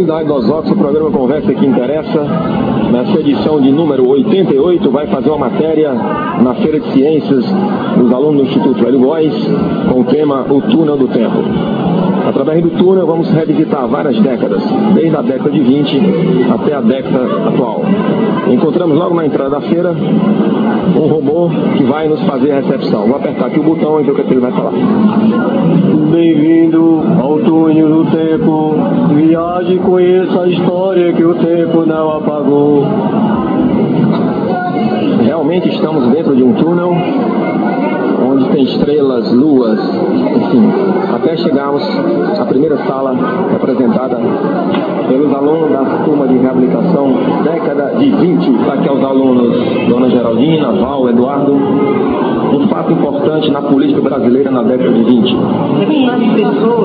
Comunidade dos Votos, o programa Conversa que Interessa, nessa edição de número 88, vai fazer uma matéria na Feira de Ciências dos alunos do Instituto Hélio Góes, com o tema O Túnel do Tempo. Através do túnel vamos revisitar várias décadas, desde a década de 20 até a década atual. Encontramos logo na entrada da feira um robô que vai nos fazer a recepção. Vou apertar aqui o botão e ver o que ele vai falar. Bem-vindo ao túnel do tempo, viaje e conheça a história que o tempo não apagou. Realmente estamos dentro de um túnel onde tem estrelas, luas, enfim, até chegarmos à primeira sala representada pelos alunos da turma de reabilitação década de 20. Está aqui aos alunos Dona Geraldina, Val, Eduardo. Um fato importante na política brasileira na década de 20. Essa pessoa,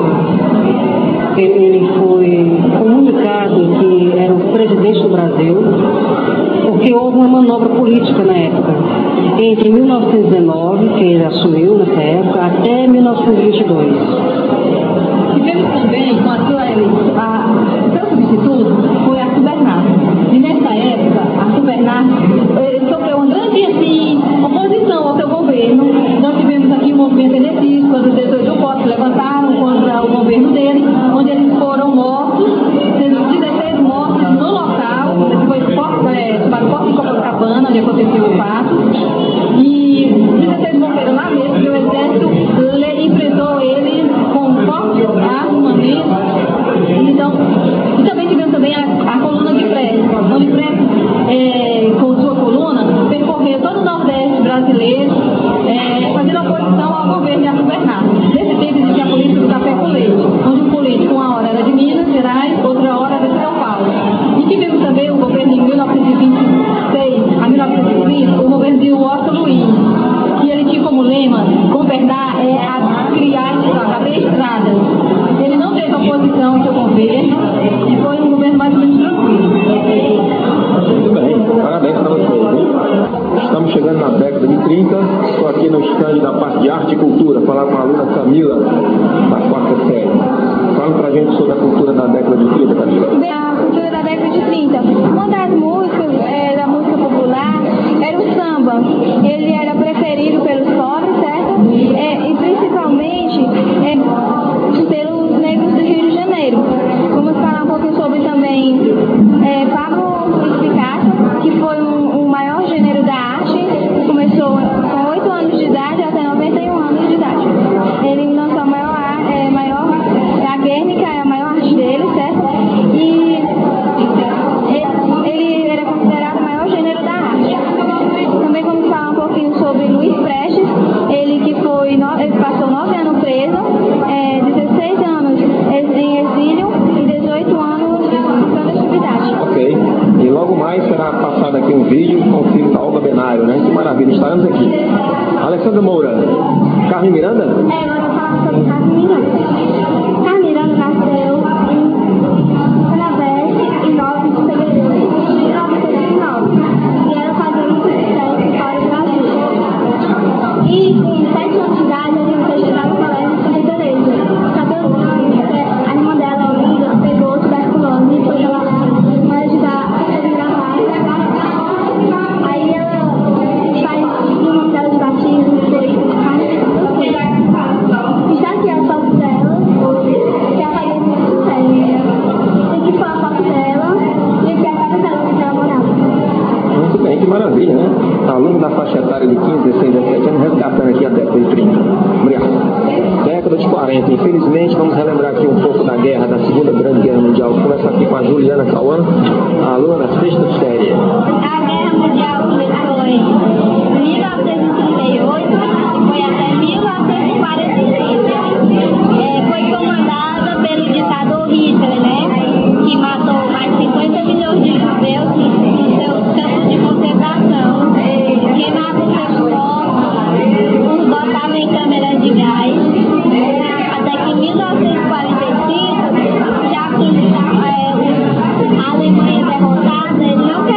ele foi comunicado que era o presidente do Brasil, porque houve uma manobra política na época. Entre 1919, que ele assumiu nessa época, até 1922. Tivemos também com a sua eleição, o seu substituto foi Arthur Bernardo. E nessa época, Arthur Bernardo sofreu uma grande oposição ao seu governo. Nós tivemos aqui um movimento eletivo, quando os 18 votos se levantaram contra o governo dele, onde eles foram mortos, sendo 16 mortos no local, foi para o Porto de Copacabana, onde aconteceu o fato. E 16 morreram lá mesmo, e o exército enfrentou eles com fortes armamentos. Então, e também tivemos a coluna de Prestes, onde Prestes, com sua coluna, percorreu todo o Nordeste brasileiro, fazendo oposição ao governo de Arthur Bernardo. Nesse tempo existia a política do café com leite, onde o político uma hora era de Minas Gerais, outra hora era de São Paulo. E tivemos também o governo de 1926 a 1930, o governo de Washington Luiz, que ele tinha como lema governar abrir estradas. Ele não teve oposição ao seu governo e foi um governo mais ou menos tranquilo. Muito bem, parabéns para vocês. Estamos chegando na década de 30, estou aqui no stand da parte de arte e cultura, falar com a aluna Camila, da quarta série. Fala pra gente sobre a cultura da década de 30, Camila. A cultura da década de 30. Uma das músicas da música popular era o samba. Ele era preferido pelos pobres, certo? E principalmente pelos negros do Rio de Janeiro. Vamos falar um pouquinho sobre também Pablo Luiz Picasso, que foi o maior gênero da arte. Começou com 8 anos de idade até 91 anos de idade. Ele lançou a maior a Guernica é a maior arte dele, certo? E ele era considerado o maior gênero da arte. Também vamos falar um pouquinho sobre Luiz Prestes, ele passou 9 anos preso, 16 anos em exílio e 18 anos em clandestinidade. Ok. E logo mais será passado aqui um vídeo com o filho da Olga Benário, né? Que maravilha, estaremos aqui. Alessandra Moura, Carmen Miranda? Agora eu vou falar sobre Carmen Miranda. Carmen Miranda nasceu em 9 de fevereiro de 1979 e ela fazia muito sucesso fora do Brasil. E com 7 anos de idade, ela começou a estudar no colégio de Santa Teresa. 14 anos, a irmã dela, Olga, pegou tuberculose e foi lá ajudar a fotografar. Aí ela faz o nome dela de batismo, foi Carmen. Está aqui a foto dela, que ela fazia muito sucesso. Aqui foi a foto dela e aqui a casa dela que ela morava. Muito bem, que maravilha, né? Aluno da faixa etária de 15, 16, 17 anos, resgatando aqui a década de 30. Obrigado. Década de 40, infelizmente, vamos relembrar aqui um pouco da guerra, da Segunda Grande Guerra Mundial. Vou começar aqui com a Juliana Cauã, a aluna da sexta série. A Guerra Mundial começou em 1938 e foi até 1945. Foi comandada pelo ditador Hitler, né? Que matou mais de 50 milhões de judeus nos seus campos de concentração, queimava os seus corpos, os botava em câmeras de gás, até que em 1945, já que a Alemanha derrotada, ele não queria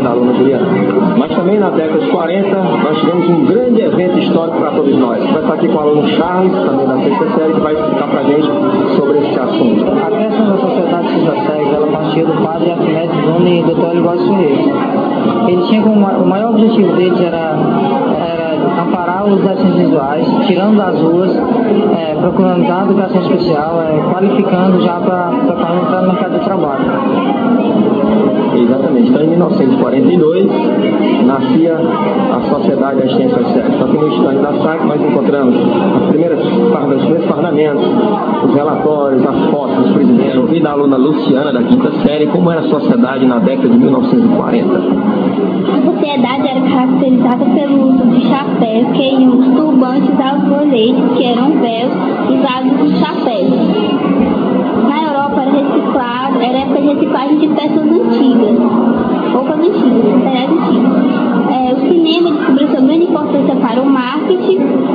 da aluna Juliana. Mas também na década de 40, nós tivemos um grande evento histórico para todos nós. Vai estar aqui com o aluno Charles, também da sexta série, que vai explicar para a gente sobre esse assunto. A criação da Sociedade Sexta Série, ela partia do padre Arquimedes Júnior e Dr. Olivares Ferreira. Ele tinha como o maior objetivo deles era amparar os deficientes visuais, tirando das ruas, procurando dar educação especial, qualificando já para entrar no mercado de trabalho. Exatamente. Então, em 1942, nascia a Sociedade de Assistência Cega. Só que no estande da SAC nós encontramos os primeiros parlamentos, os relatórios, as fotos dos presidentes e da aluna Luciana, da quinta série, como era a sociedade na década de 1940. A sociedade era caracterizada pelo uso de chapéus, queiuns, turbantes aos coletes, que eram véus usados nos chapéus. Na Europa era época de reciclagem de peças antigas, roupas antigas, materiais antigos. O cinema descobriu sua grande importância para o marketing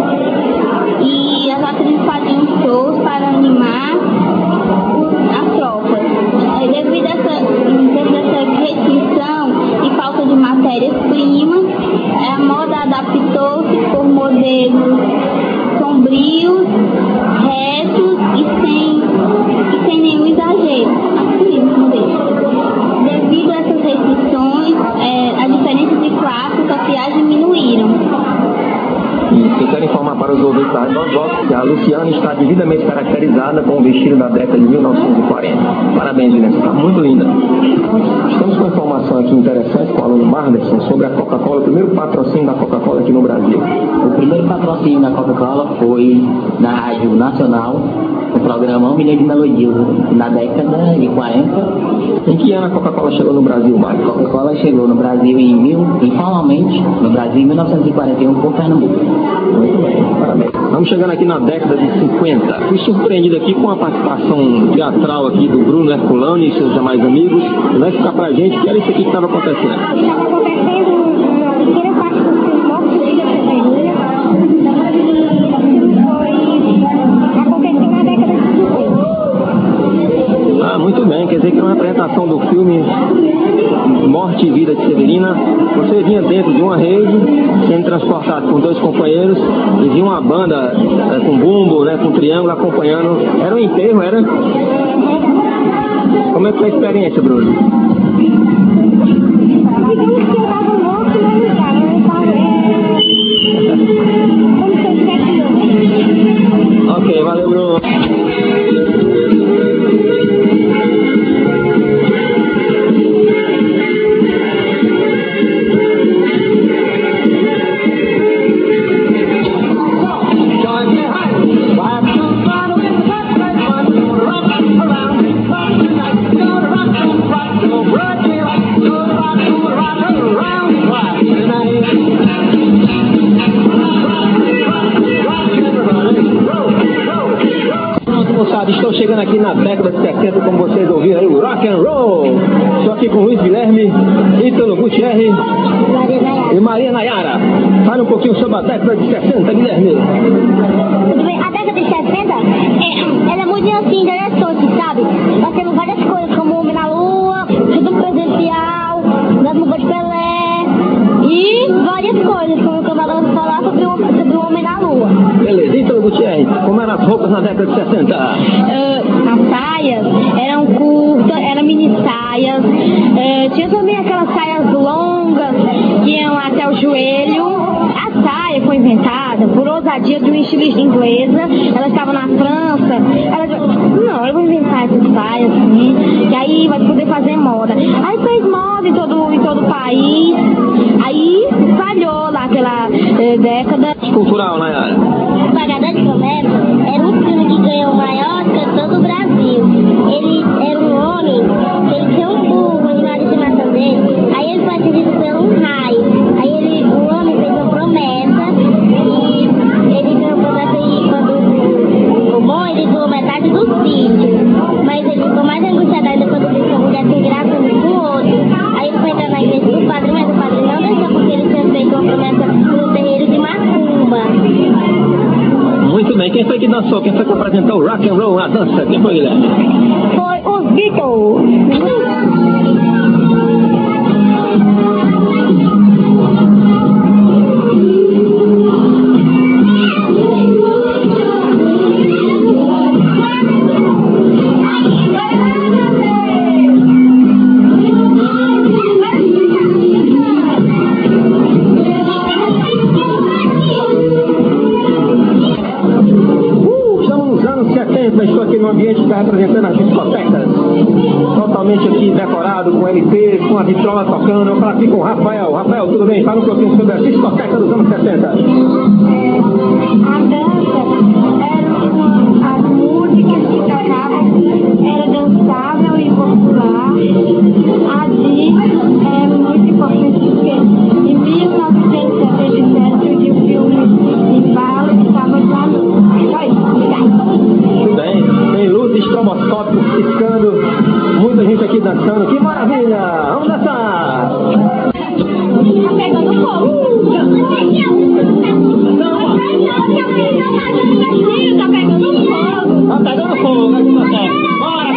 e as atrizes faziam shows para animar as tropas. Devido a essa restrição e falta de matérias-primas, a moda adaptou-se por modelos sombrios, retos e sem nenhum exagero. Devido a essas restrições, as diferenças de classes sociais diminuíram. E eu quero informar para os ouvintes da Rádio Voz que a Luciana está devidamente caracterizada com o vestido da década de 1940. Parabéns, Juliana, está muito linda. Estamos com uma informação aqui interessante com o aluno Marderson sobre a Coca-Cola, o primeiro patrocínio da Coca-Cola aqui no Brasil. O primeiro patrocínio da Coca-Cola foi na Rádio Nacional, no programa 1 Milhão de Melodias, na década de 40. Em que ano a Coca-Cola chegou no Brasil, Mário? A Coca-Cola chegou no Brasil informalmente, no Brasil em 1941, por Pernambuco. Muito bem, parabéns. Estamos chegando aqui na década de 50. Fui surpreendido aqui com a participação teatral aqui do Bruno Herculano e seus demais amigos. Ele vai explicar pra gente o que era isso aqui que estava acontecendo. Estava acontecendo uma pequena parte do filme Morte da Severina. Aconteceu na década de 50. Muito bem, quer dizer que é uma apresentação do filme Morte e Vida de Severina. Você vinha dentro de uma rede, sendo transportado com dois companheiros, e vinha uma banda com bumbo, né, com triângulo acompanhando. Era um enterro, era? Como é que foi a experiência, Bruno? Digamos que eu estava morto, mas não estava. Eu estava... Como se eu estivesse... Ok, valeu, Bruno. Estou chegando aqui na década de 60, como vocês ouviram aí, o rock and roll. Estou aqui com o Luiz Guilherme, Ítalo Gutierrez e Maria Nayara. Fala um pouquinho sobre a década de 60, Guilherme. A década de 60, ela é muito assim, interessante, sabe? Nós temos várias coisas, como o Homem na Lua, Tudo Presencial, Das Mugas de Pelé e várias coisas, como o camarada falar sobre o Homem na Lua. Beleza, Ítalo Gutierrez, como eram as roupas na década de 60? As saias eram curtas, eram mini saias, tinha também aquelas saias longas que iam até o joelho. A saia foi inventada por ousadia de uma estilista inglesa. Ela estava na França. Eu vou inventar essas saias assim, que aí vai poder fazer moda. Aí fez moda em todo o país. Aí falhou lá aquela década. Cultural, Nayara. Pagador de Promessa era um filme que ganhou o maior cantor do Brasil. Ele era um homem, ele tinha um burro, animado de estimação dele. Aí ele foi atingido por um raio. O homem fez uma promessa e ele ganhou a promessa e quando o bom ele doou metade do sítio. Mas ele ficou mais angustiado ainda quando viu que a mulher se engraçando com o outro. Aí ele foi entrar na igreja do padre, mas o padre não deixou porque ele tinha feito uma promessa no terreiro de Macumba. Muito bem, quem foi que dançou? Quem foi que apresentou o rock and roll, a dança? Quem foi, Guilherme? Foi os Beatles. no ambiente que está representando as discotecas. Totalmente aqui decorado com LP, com a vitrola tocando. Eu falo aqui com o Rafael. Rafael, tudo bem? Fala um pouquinho sobre a discoteca dos anos 70. A dança era as músicas que tocavam, era dançável e popular. A disco é muito importante porque em 1977 surgiu o filme Impala que estava lá no... Tudo bem? Tem luzes, estroboscópicos piscando, muita gente aqui dançando. Que maravilha! Vamos dançar! Tá pegando fogo! Tá pegando fogo! Tá pegando fogo, aqui na terra. Bora,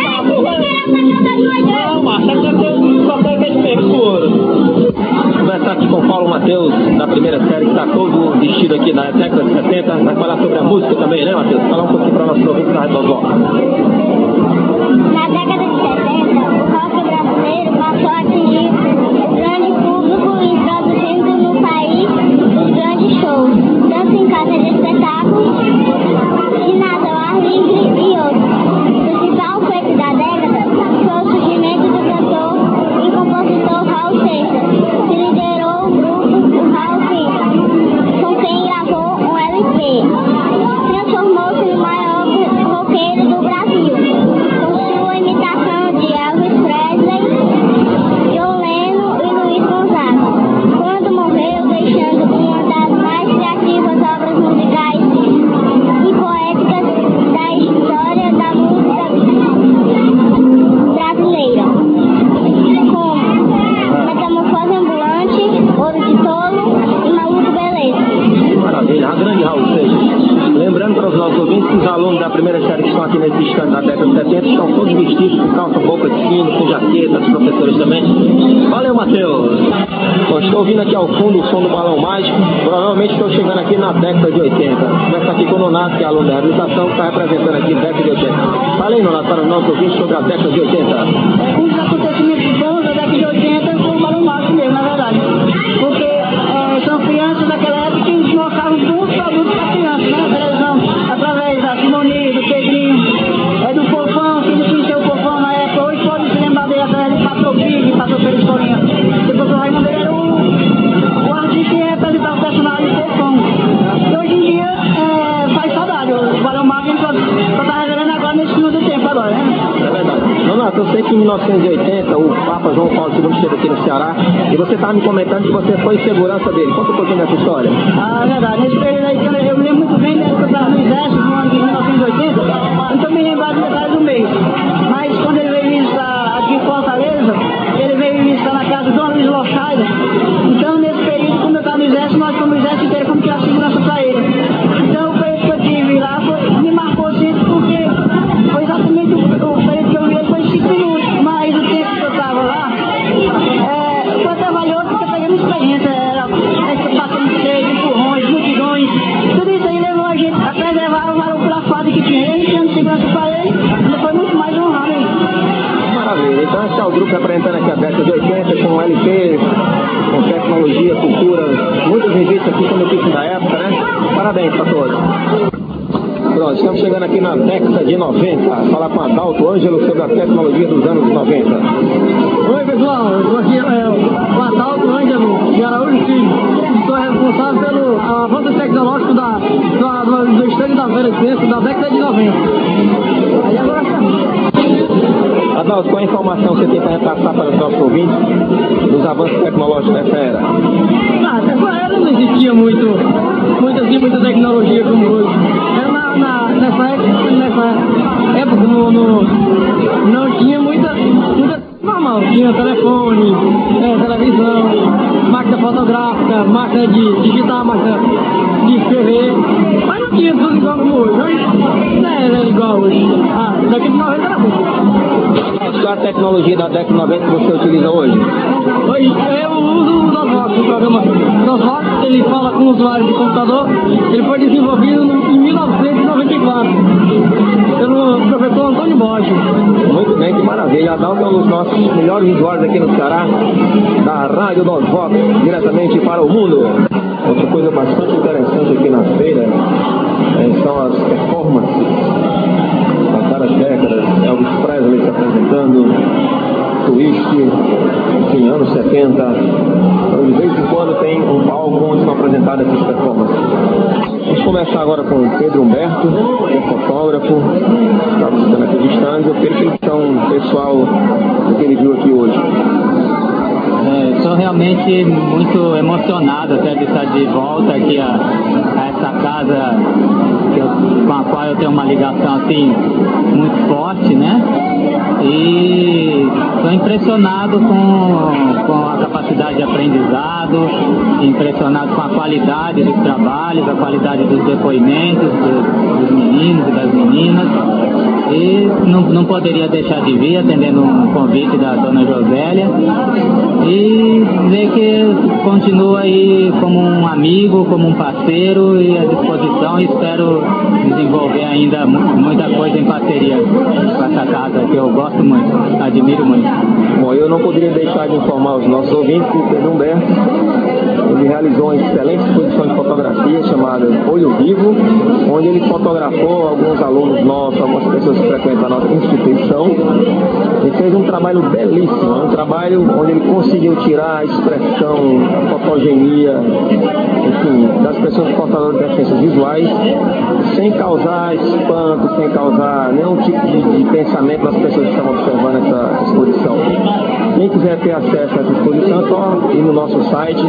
não, Marcia, aqui tem discoteca de mercúrio. Conversar aqui com o Paulo Matheus, da primeira série, que está todo vestido aqui na década de 70. Vai falar sobre a música também, né, Matheus? Falar um pouquinho para nossos ouvintes da Rádio Vovó. Na década de 70, o rock brasileiro passou a atingir o grande público e produzindo no país os grandes shows, tanto em casa de espetáculos, ginásio ao ar livre e outros. O principal feito da década foi o surgimento do cantor e compositor Raul Seixas, que liderou o grupo Raul Seixas, com quem gravou um LP. Transformou-se no maior roqueiro do Brasil, com sua imitação de Elvis Presley, John Lennon e Luiz Gonzaga, quando morreu deixando uma das mais criativas obras musicais e poéticas da história da música brasileira, como Metamorfose Ambulante, Ouro de Tolo e Maluco Beleza. Maravilha, a grande Raul Seixas. Lembrando para os nossos ouvintes que os alunos da primeira série que estão aqui nesse stand da década de 70 estão todos vestidos com calça, boca de sino, com jaqueta, os professores também. Valeu, Matheus! Bom, estou ouvindo aqui ao fundo o som do balão mágico. Provavelmente estou chegando aqui na década de 80. Começa aqui com o Nonato, que é aluno da reabilitação, que está representando aqui a década de 80. Fala aí, Nonato, para os nossos ouvintes sobre a década de 80. Um dos acontecimentos bons da década de 80 foi o balão mágico mesmo, na verdade. Porque são crianças daquela época que nos mostravam bons produtos para crianças, né? Na televisão, através da Simone, do Pedrinho, do Fofão, que eles conheceram o Fofão na época. Hoje pode se lembrar dele através de Patrão Pig, Patrão Pig Historinha. Depois o Raimundo era o artista que representava o personagem Fofão. E hoje em dia faz saudade. O balão mágico só está revelando agora nesse segundo tempo agora, né? É verdade. Nonato, eu sei que em 1980 o Papa João Paulo II esteve aqui no Ceará e você estava me comentando que você foi segurança dele. Conta um pouquinho dessa história. Ah, é verdade. Nesse período aí, eu me lembro muito bem, né, que eu estava no exército no ano de 1980, não estou me lembrando de detalhes do mês. Mas quando ele veio visitar aqui em Fortaleza, ele veio visitar na casa do Dona Luiz Lochaida. Então, nesse período, como eu estava no exército, nós fomos no exército inteiro como que a segurança para ele. Então, o período que eu tive lá me marcou assim, porque foi exatamente o período que eu vi ele foi 5 minutos. Mas o tempo que eu estava lá, foi trabalhoso porque eu peguei uma experiência, passando sede, empurrões, multidões, tudo isso aí levou a gente a preservar o maluco da fase que tinha ele, tendo segurança para ele, ainda foi muito mais honrado aí. Maravilha, então esse é o grupo representando aqui a década de 80 com LP, com tecnologia, cultura, muitas revistas aqui como equipe da época, né? Parabéns para todos. Pronto, estamos chegando aqui na década de 90, falar com Adalto Ângelo sobre a tecnologia dos anos 90. Oi pessoal, eu estou aqui com Adalto Ângelo de Araújo Filho. Sou responsável pelo avanço tecnológico do estande da Feira de Ciências da década de 90. Aí agora Adalto, qual a informação você tem para repassar para os nossos ouvintes dos avanços tecnológicos dessa era? Nessa era não existia muita tecnologia como hoje. Era nessa época não tinha muita normal. Tinha telefone, televisão, máquina fotográfica, máquina de digitar, máquina de escrever. Mas não tinha tudo igual como hoje. Hoje não era igual hoje. Daqui de 90 era bom. Qual a tecnologia da década de 90 que você utiliza hoje? Hoje eu uso o DOSVox, o programa DOSVox, ele fala com o usuário de computador. Ele foi desenvolvido em 1994 pelo professor Antônio Borges. Muito bem, que maravilha. Adalto é um dos nossos melhores usuários aqui no Ceará, da Rádio DOSVox, diretamente para o mundo. Outra coisa bastante interessante aqui na feira são as performances. várias décadas, Elvis Presley se apresentando, Twist, enfim, anos 70. Então, de vez em quando tem um palco onde são apresentadas essas performances. Vamos começar agora com o Pedro Humberto, que é fotógrafo, está visitando aqui os stands. Eu quero que eles são pessoal do que ele viu aqui hoje. Estou realmente muito emocionado até de estar de volta aqui a essa casa com a qual eu tenho uma ligação assim muito forte, né? E estou impressionado com a capacidade de aprendizado, impressionado com a qualidade dos trabalhos, a qualidade dos depoimentos dos meninos e das meninas. E não poderia deixar de vir, atendendo um convite da dona Josélia, e ver que continua aí como um amigo, como um parceiro e à disposição, e espero desenvolver ainda muita coisa em parceria com essa casa que eu gosto muito, admiro muito. Bom, eu não poderia deixar de informar os nossos ouvintes que o Pedro Humberto, ele realizou uma excelente exposição de fotografia chamada Olho Vivo, onde ele fotografou alguns alunos nossos, algumas pessoas que frequentam a nossa instituição, e fez um trabalho belíssimo, um trabalho onde ele conseguiu tirar a expressão, a fotogenia, enfim, das pessoas portadoras de deficiências visuais, sem causar espanto, sem causar nenhum tipo de pensamento nas pessoas que estão observando essa exposição. Quem quiser ter acesso a essa exposição, é só ir no nosso site,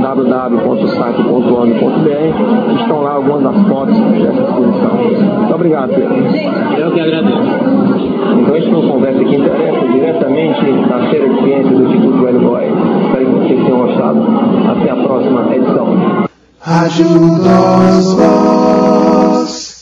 www.site.org.br, estão lá algumas das fotos dessa exposição. Muito obrigado, Pedro. Eu que agradeço. Então, este foi um Conversa que Interessa, diretamente da Feira de Ciências do Instituto Hélio Góes. Espero que vocês tenham gostado. Até a próxima edição.